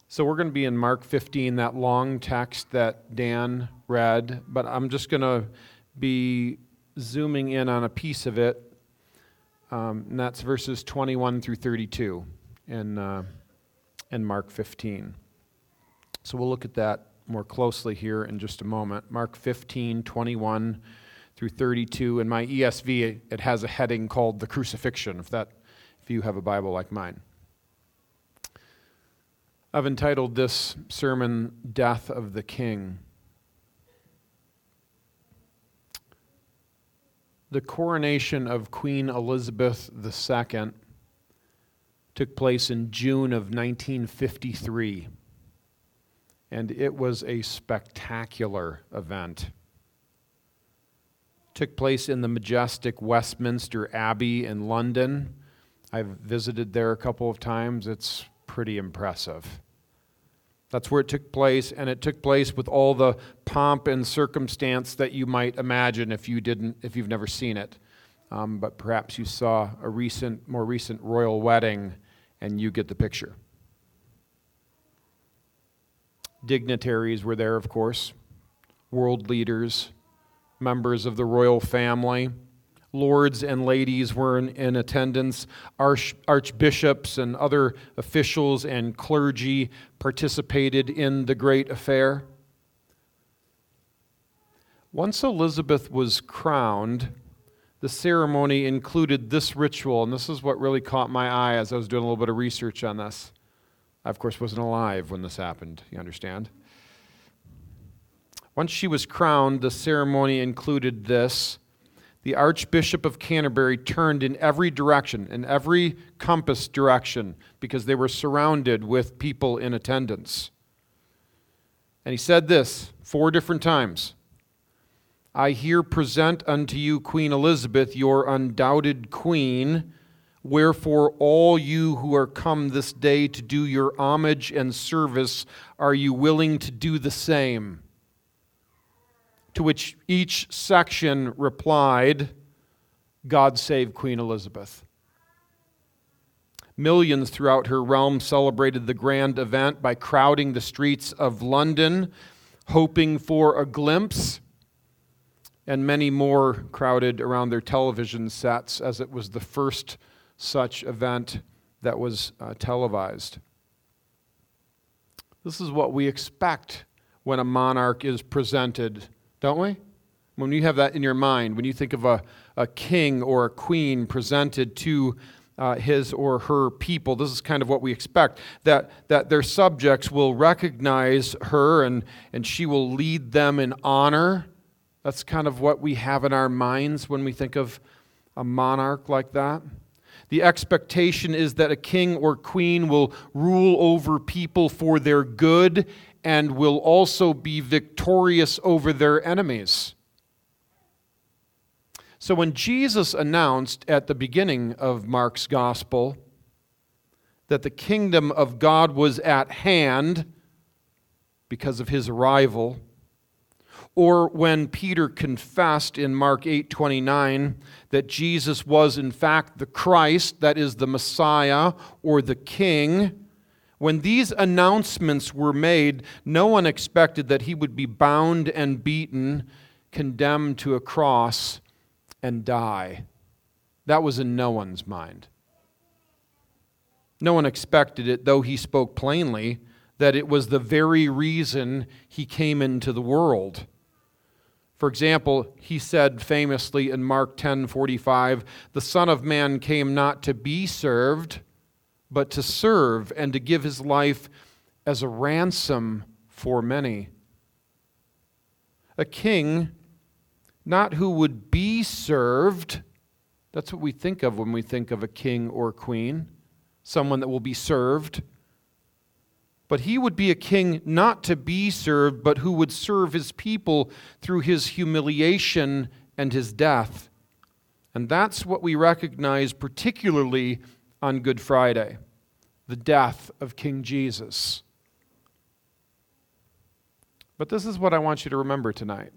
So we're going to be in Mark 15, that long text that Dan read, but I'm just going to be zooming in on a piece of it, and that's verses 21 through 32 in Mark 15. So we'll look at that more closely here in just a moment. Mark 15, 21 through 32. In my ESV, it has a heading called The Crucifixion, if you have a Bible like mine. I've entitled this sermon, Death of the King. The coronation of Queen Elizabeth II took place in June of 1953, and it was a spectacular event. It took place in the majestic Westminster Abbey in London. I've visited there a couple of times. It's pretty impressive. That's where it took place, and it took place with all the pomp and circumstance that you might imagine if you've never seen it. But perhaps you saw a more recent royal wedding, and you get the picture. Dignitaries were there, of course, world leaders, members of the royal family. Lords and ladies were in attendance. Archbishops and other officials and clergy participated in the great affair. Once Elizabeth was crowned, the ceremony included this ritual, and this is what really caught my eye as I was doing a little bit of research on this. I, of course, wasn't alive when this happened, you understand? Once she was crowned, the ceremony included this. The Archbishop of Canterbury turned in every direction, in every compass direction, because they were surrounded with people in attendance. And he said this 4 different times. I here present unto you Queen Elizabeth, your undoubted queen, wherefore all you who are come this day to do your homage and service, are you willing to do the same? To which each section replied, God save Queen Elizabeth. Millions throughout her realm celebrated the grand event by crowding the streets of London, hoping for a glimpse, and many more crowded around their television sets as it was the first such event that was televised. This is what we expect when a monarch is presented, don't we? When you have that in your mind, when you think of a king or a queen presented to his or her people, this is kind of what we expect, that their subjects will recognize her and she will lead them in honor. That's kind of what we have in our minds when we think of a monarch like that. The expectation is that a king or queen will rule over people for their good and will also be victorious over their enemies. So when Jesus announced at the beginning of Mark's gospel that the kingdom of God was at hand because of his arrival, or when Peter confessed in Mark 8:29 that Jesus was in fact the Christ, that is the Messiah or the King, when these announcements were made, no one expected that he would be bound and beaten, condemned to a cross, and die. That was in no one's mind. No one expected it, though he spoke plainly, that it was the very reason he came into the world. For example, he said famously in Mark 10:45, the Son of Man came not to be served, but to serve and to give his life as a ransom for many. A king, not who would be served, that's what we think of when we think of a king or queen, someone that will be served. But he would be a king not to be served, but who would serve his people through his humiliation and his death. And that's what we recognize particularly on Good Friday, the death of King Jesus. But this is what I want you to remember tonight.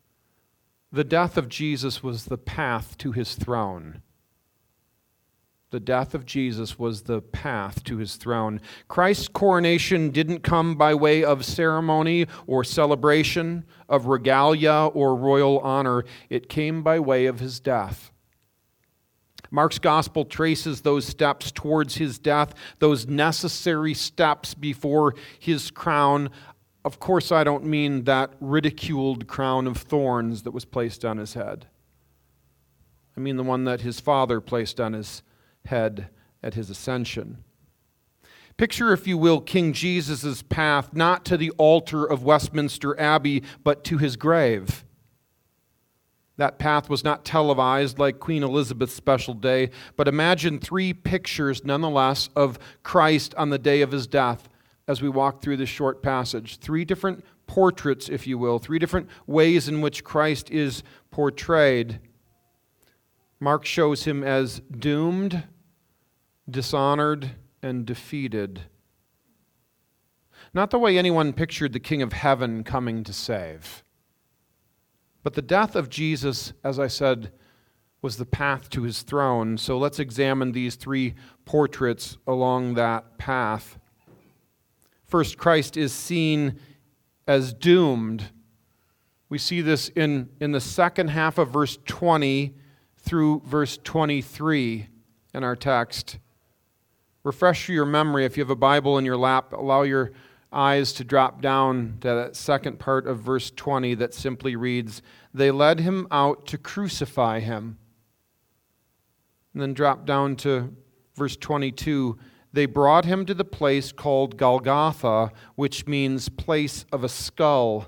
The death of Jesus was the path to his throne. The death of Jesus was the path to his throne. Christ's coronation didn't come by way of ceremony or celebration, of regalia or royal honor. It came by way of his death. Mark's gospel traces those steps towards his death, those necessary steps before his crown. Of course, I don't mean that ridiculed crown of thorns that was placed on his head. I mean the one that his Father placed on his head at his ascension. Picture, if you will, King Jesus' path not to the altar of Westminster Abbey, but to his grave. That path was not televised like Queen Elizabeth's special day, but imagine 3 pictures nonetheless of Christ on the day of his death as we walk through this short passage. 3 different portraits, if you will, 3 different ways in which Christ is portrayed. Mark shows him as doomed, dishonored, and defeated. Not the way anyone pictured the King of Heaven coming to save. But the death of Jesus, as I said, was the path to his throne. So let's examine these 3 portraits along that path. First, Christ is seen as doomed. We see this in the second half of verse 20 through verse 23 in our text. Refresh your memory. If you have a Bible in your lap, allow your eyes to drop down to that second part of verse 20 that simply reads, "They led him out to crucify him." And then drop down to verse 22. "They brought him to the place called Golgotha, which means place of a skull."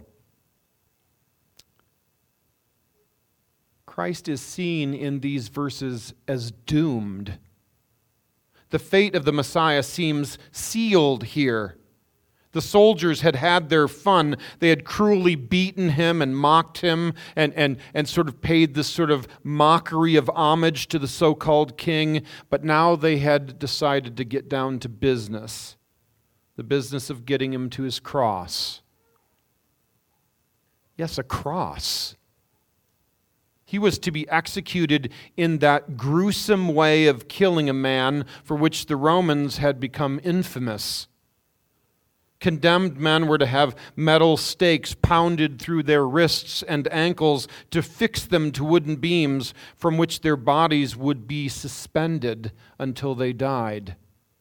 Christ is seen in these verses as doomed. The fate of the Messiah seems sealed here. The soldiers had had their fun. They had cruelly beaten him and mocked him and sort of paid this sort of mockery of homage to the so-called king. But now they had decided to get down to business, the business of getting him to his cross. Yes, a cross. He was to be executed in that gruesome way of killing a man for which the Romans had become infamous. Condemned men were to have metal stakes pounded through their wrists and ankles to fix them to wooden beams from which their bodies would be suspended until they died.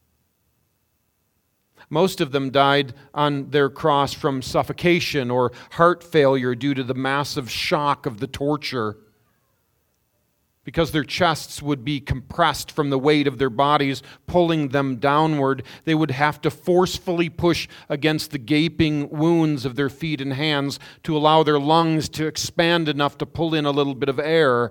Most of them died on their cross from suffocation or heart failure due to the massive shock of the torture. Because their chests would be compressed from the weight of their bodies, pulling them downward, they would have to forcefully push against the gaping wounds of their feet and hands to allow their lungs to expand enough to pull in a little bit of air.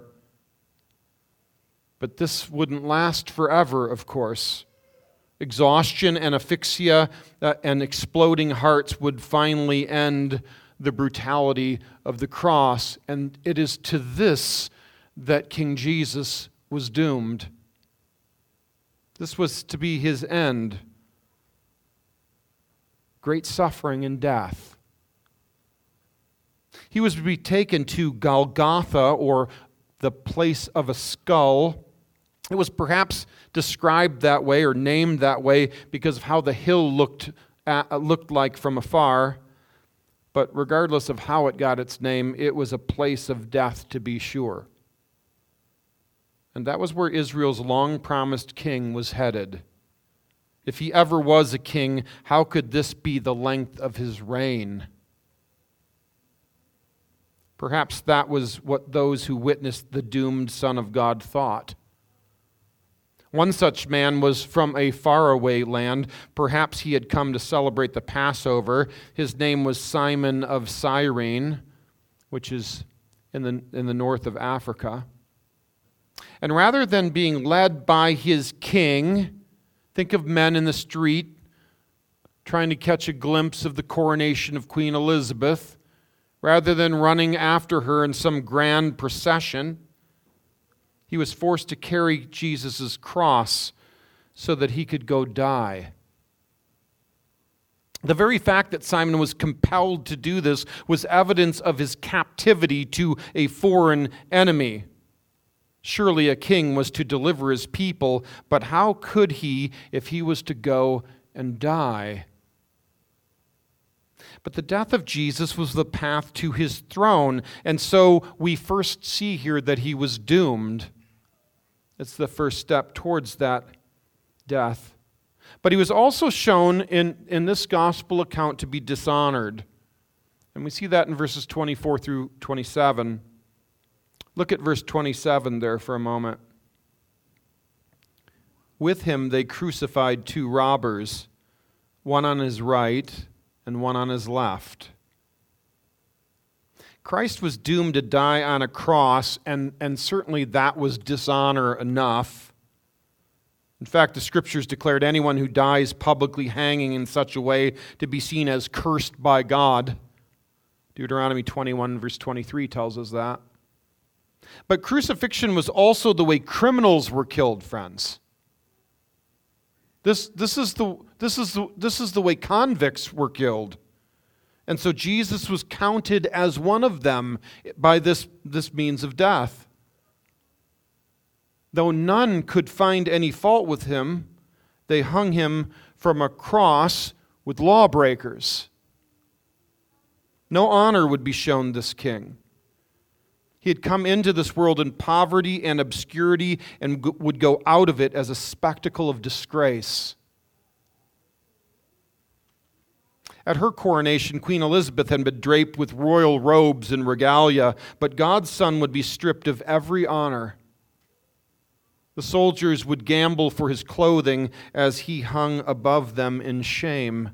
But this wouldn't last forever, of course. Exhaustion and asphyxia and exploding hearts would finally end the brutality of the cross. And it is to this that King Jesus was doomed. This was to be his end. Great suffering and death. He was to be taken to Golgotha, or the place of a skull. It was perhaps described that way or named that way because of how the hill looked like from afar. But regardless of how it got its name, it was a place of death to be sure. And that was where Israel's long-promised king was headed. If he ever was a king, how could this be the length of his reign? Perhaps that was what those who witnessed the doomed Son of God thought. One such man was from a faraway land. Perhaps he had come to celebrate the Passover. His name was Simon of Cyrene, which is in the north of Africa. And rather than being led by his king, think of men in the street trying to catch a glimpse of the coronation of Queen Elizabeth, rather than running after her in some grand procession, he was forced to carry Jesus' cross so that he could go die. The very fact that Simon was compelled to do this was evidence of his captivity to a foreign enemy. Surely a king was to deliver his people, but how could he if he was to go and die? But the death of Jesus was the path to his throne, and so we first see here that he was doomed. It's the first step towards that death. But he was also shown in this gospel account to be dishonored. And we see that in verses 24 through 27. Look at verse 27 there for a moment. With him they crucified two robbers, one on his right and one on his left. Christ was doomed to die on a cross, and certainly that was dishonor enough. In fact, the Scriptures declared anyone who dies publicly hanging in such a way to be seen as cursed by God. Deuteronomy 21 verse 23 tells us that. But crucifixion was also the way criminals were killed, friends. This is the way convicts were killed. And so Jesus was counted as one of them by this means of death. Though none could find any fault with him, they hung him from a cross with lawbreakers. No honor would be shown this king. He had come into this world in poverty and obscurity and would go out of it as a spectacle of disgrace. At her coronation, Queen Elizabeth had been draped with royal robes and regalia, but God's Son would be stripped of every honor. The soldiers would gamble for his clothing as he hung above them in shame.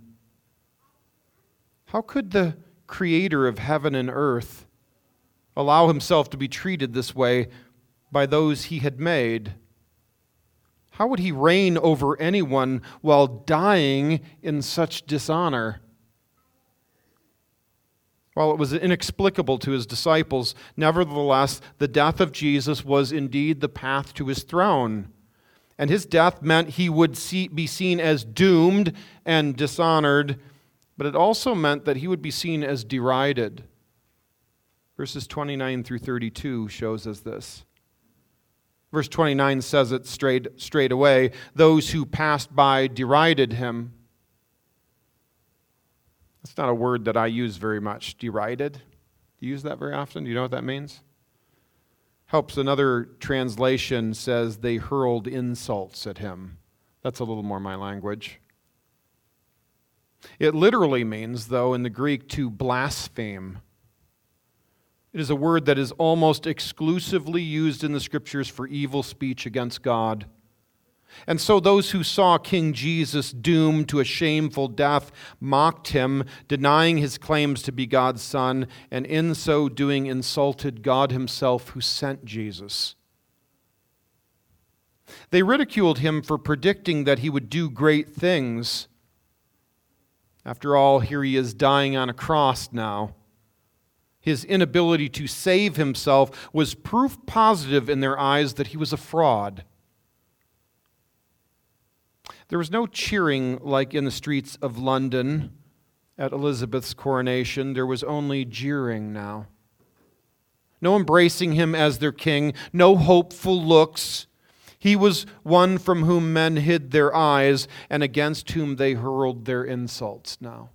How could the Creator of heaven and earth allow himself to be treated this way by those he had made? How would he reign over anyone while dying in such dishonor? While it was inexplicable to his disciples, nevertheless, the death of Jesus was indeed the path to his throne. And his death meant he would be seen as doomed and dishonored, but it also meant that he would be seen as derided. Verses 29 through 32 shows us this. Verse 29 says it straight away. Those who passed by derided him. That's not a word that I use very much, derided. Do you use that very often? Do you know what that means? Helps. Another translation says they hurled insults at him. That's a little more my language. It literally means, though, in the Greek, to blaspheme. It is a word that is almost exclusively used in the Scriptures for evil speech against God. And so those who saw King Jesus doomed to a shameful death mocked him, denying his claims to be God's Son, and in so doing insulted God himself who sent Jesus. They ridiculed him for predicting that he would do great things. After all, here he is dying on a cross now. His inability to save himself was proof positive in their eyes that he was a fraud. There was no cheering like in the streets of London at Elizabeth's coronation. There was only jeering now. No embracing him as their king, no hopeful looks. He was one from whom men hid their eyes and against whom they hurled their insults now.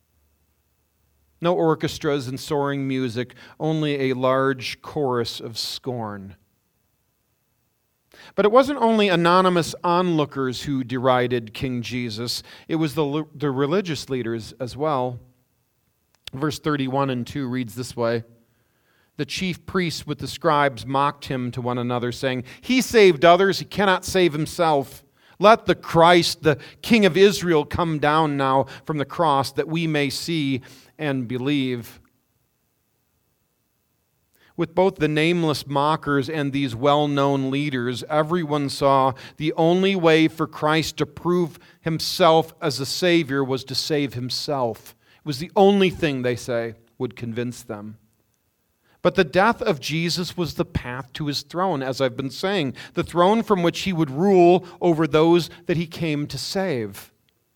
No orchestras and soaring music, only a large chorus of scorn. But it wasn't only anonymous onlookers who derided King Jesus. It was the religious leaders as well. Verse 31 and 2 reads this way. The chief priests with the scribes mocked him to one another, saying, "He saved others, he cannot save himself. Let the Christ, the King of Israel, come down now from the cross that we may see and believe." With both the nameless mockers and these well-known leaders, everyone saw the only way for Christ to prove himself as a Savior was to save himself. It was the only thing, they say, would convince them. But the death of Jesus was the path to his throne, as I've been saying, the throne from which he would rule over those that he came to save.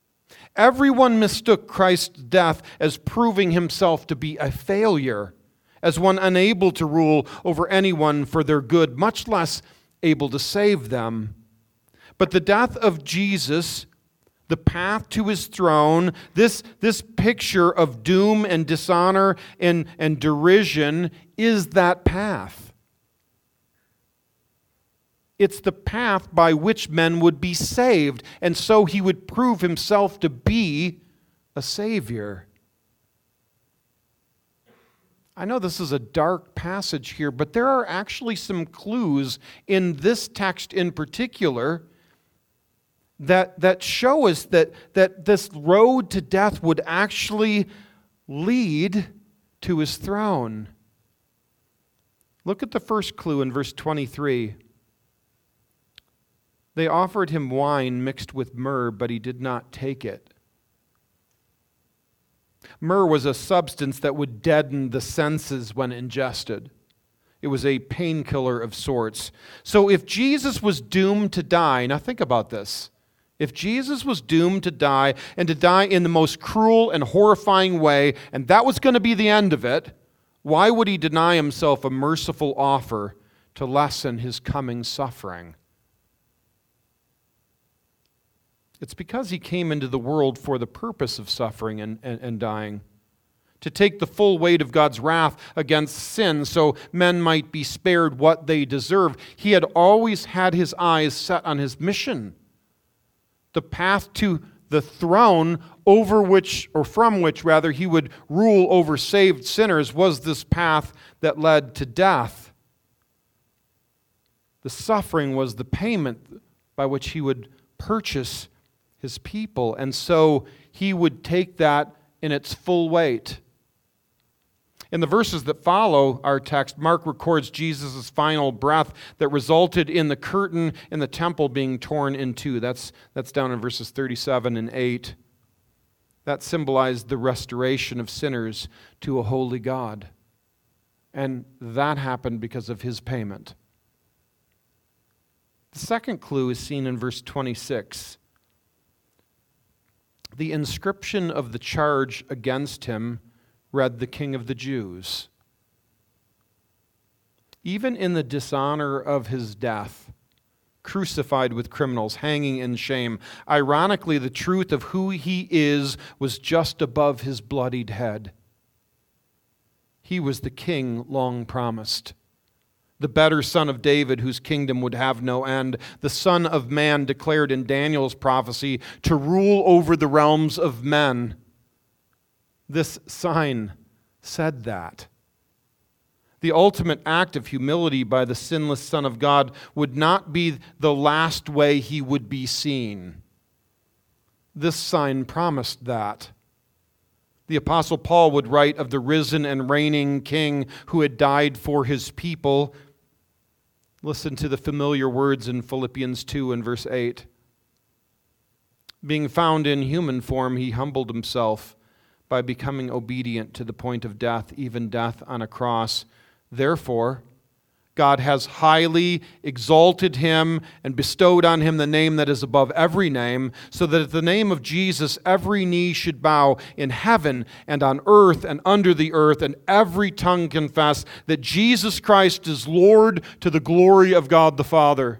Everyone mistook Christ's death as proving himself to be a failure, as one unable to rule over anyone for their good, much less able to save them. But the death of Jesus, the path to his throne, this picture of doom and dishonor and derision is that path. It's the path by which men would be saved, and so he would prove himself to be a Savior. I know this is a dark passage here, but there are actually some clues in this text in particular that show us that this road to death would actually lead to his throne. Look at the first clue in verse 23. They offered him wine mixed with myrrh, but he did not take it. Myrrh was a substance that would deaden the senses when ingested. It was a painkiller of sorts. So if Jesus was doomed to die, now think about this. If Jesus was doomed to die, and to die in the most cruel and horrifying way, and that was going to be the end of it, why would he deny himself a merciful offer to lessen his coming suffering? It's because he came into the world for the purpose of suffering and dying, to take the full weight of God's wrath against sin so men might be spared what they deserve. He had always had his eyes set on his mission. The path to the throne over which, or from which rather, he would rule over saved sinners was this path that led to death. The suffering was the payment by which he would purchase his people, and so he would take that in its full weight. In the verses that follow our text, Mark records Jesus' final breath that resulted in the curtain in the temple being torn in two. That's down in verses 37 and 8. That symbolized the restoration of sinners to a holy God. And that happened because of his payment. The second clue is seen in verse 26. The inscription of the charge against him read, "The King of the Jews." Even in the dishonor of his death, crucified with criminals, hanging in shame, ironically, the truth of who he is was just above his bloodied head. He was the king long promised, the better son of David, whose kingdom would have no end, the Son of Man declared in Daniel's prophecy to rule over the realms of men. This sign said that. The ultimate act of humility by the sinless Son of God would not be the last way he would be seen. This sign promised that. The Apostle Paul would write of the risen and reigning King who had died for his people. Listen to the familiar words in Philippians 2 and verse 8. Being found in human form, he humbled himself by becoming obedient to the point of death, even death on a cross. Therefore, God has highly exalted him and bestowed on him the name that is above every name, so that at the name of Jesus every knee should bow in heaven and on earth and under the earth, and every tongue confess that Jesus Christ is Lord, to the glory of God the Father.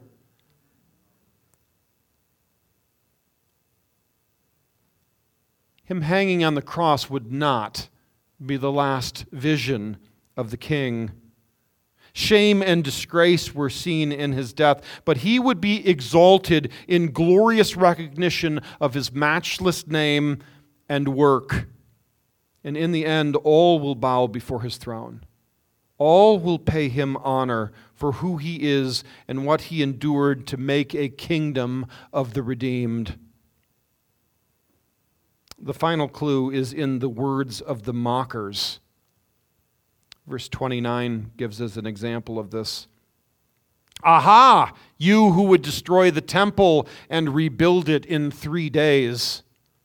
Him hanging on the cross would not be the last vision of the King. Shame and disgrace were seen in his death, but he would be exalted in glorious recognition of his matchless name and work. And in the end, all will bow before his throne. All will pay him honor for who he is and what he endured to make a kingdom of the redeemed. The final clue is in the words of the mockers. Verse 29 gives us an example of this. Aha! You who would destroy the temple and rebuild it in 3 days.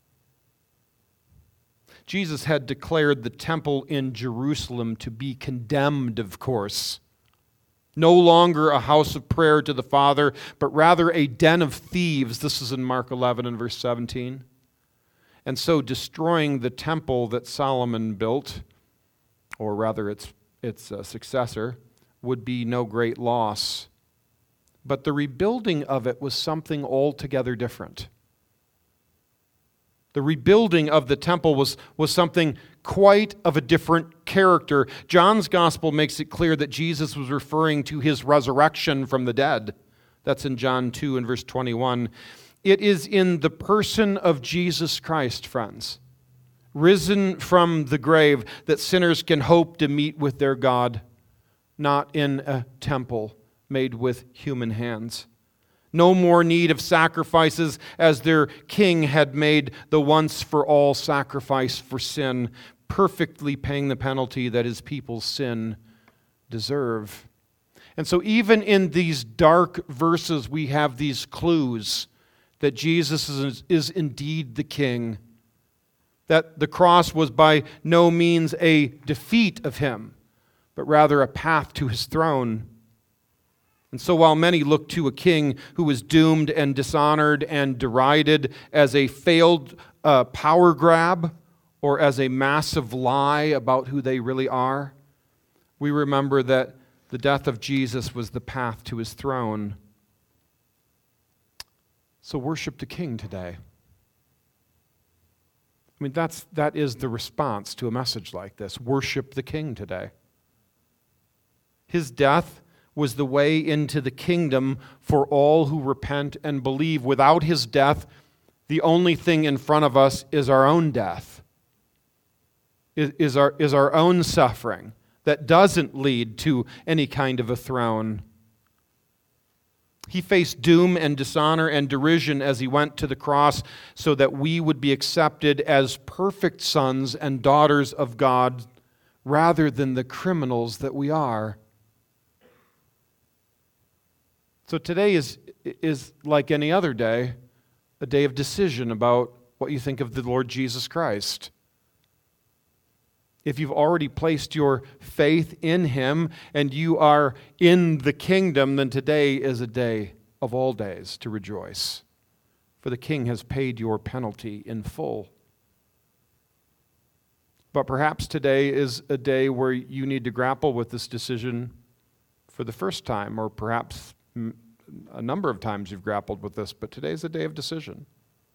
Jesus had declared the temple in Jerusalem to be condemned, of course. No longer a house of prayer to the Father, but rather a den of thieves. This is in Mark 11 and verse 17. And so destroying the temple that Solomon built, or rather its its successor, would be no great loss. But the rebuilding of it was something altogether different. The rebuilding of the temple was something quite of a different character. John's gospel makes it clear that Jesus was referring to his resurrection from the dead. That's in John 2 and verse 21. It is in the person of Jesus Christ, friends, risen from the grave, that sinners can hope to meet with their God, not in a temple made with human hands. No more need of sacrifices, as their king had made the once-for-all sacrifice for sin, perfectly paying the penalty that his people's sin deserve. And so even in these dark verses, we have these clues that Jesus is indeed the king, that the cross was by no means a defeat of him, but rather a path to his throne. And so while many look to a king who was doomed and dishonored and derided as a failed power grab or as a massive lie about who they really are, we remember that the death of Jesus was the path to his throne. So worship the King today. I mean, that is the response to a message like this. Worship the King today. His death was the way into the kingdom for all who repent and believe. Without his death, the only thing in front of us is our own death, is our own suffering that doesn't lead to any kind of a throne. He faced doom and dishonor and derision as he went to the cross so that we would be accepted as perfect sons and daughters of God rather than the criminals that we are. So today is like any other day, a day of decision about what you think of the Lord Jesus Christ. If you've already placed your faith in him and you are in the kingdom, then today is a day of all days to rejoice. For the King has paid your penalty in full. But perhaps today is a day where you need to grapple with this decision for the first time, or perhaps a number of times you've grappled with this, but today's a day of decision.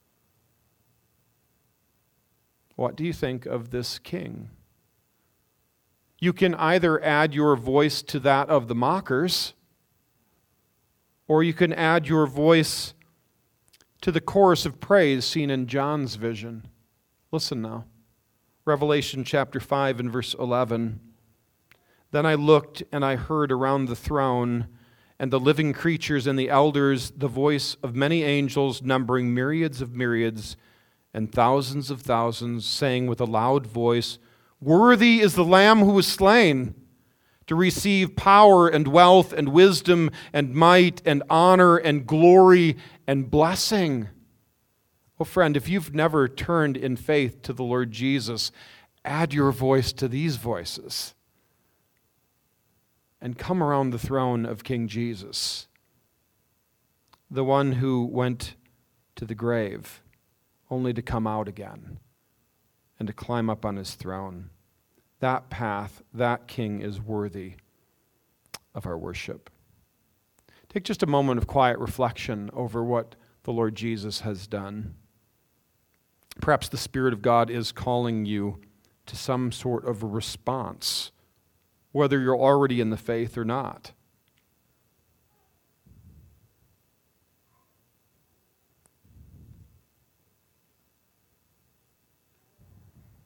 What do you think of this King? You can either add your voice to that of the mockers, or you can add your voice to the chorus of praise seen in John's vision. Listen now. Revelation chapter 5 and verse 11. Then I looked and I heard around the throne and the living creatures and the elders the voice of many angels numbering myriads of myriads and thousands of thousands, saying with a loud voice, "Worthy is the Lamb who was slain to receive power and wealth and wisdom and might and honor and glory and blessing." Oh, friend, if you've never turned in faith to the Lord Jesus, add your voice to these voices and come around the throne of King Jesus, the one who went to the grave only to come out again and to climb up on his throne. That path, that King is worthy of our worship. Take just a moment of quiet reflection over what the Lord Jesus has done. Perhaps the Spirit of God is calling you to some sort of a response, whether you're already in the faith or not.